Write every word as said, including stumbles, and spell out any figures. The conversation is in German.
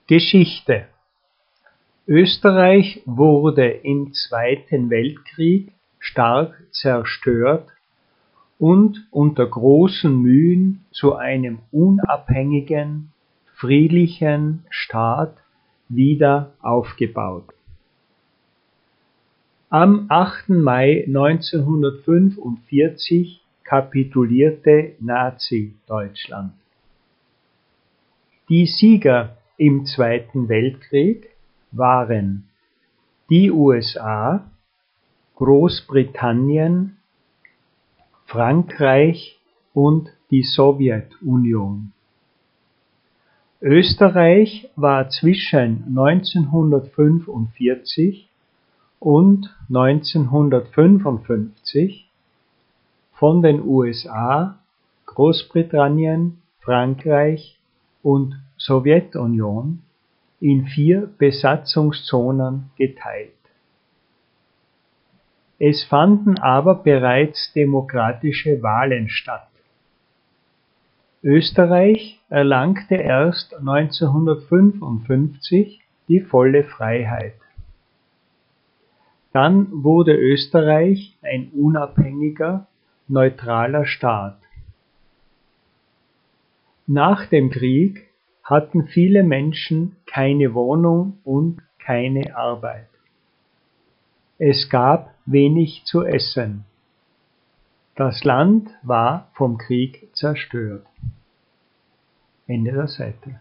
Geschichte: Österreich wurde im Zweiten Weltkrieg stark zerstört und unter großen Mühen zu einem unabhängigen, friedlichen Staat wieder aufgebaut. Am achten Mai neunzehnhundertfünfundvierzig kapitulierte Nazi-Deutschland. Die Sieger im Zweiten Weltkrieg waren die U S A, Großbritannien, Frankreich und die Sowjetunion. Österreich war zwischen neunzehnhundertfünfundvierzig und neunzehnhundertfünfundfünfzig von den U S A, Großbritannien, Frankreich und Sowjetunion in vier Besatzungszonen geteilt. Es fanden aber bereits demokratische Wahlen statt. Österreich erlangte erst neunzehnhundertfünfundfünfzig die volle Freiheit. Dann wurde Österreich ein unabhängiger, neutraler Staat. Nach dem Krieg hatten viele Menschen keine Wohnung und keine Arbeit. Es gab wenig zu essen. Das Land war vom Krieg zerstört. Ende der Seite.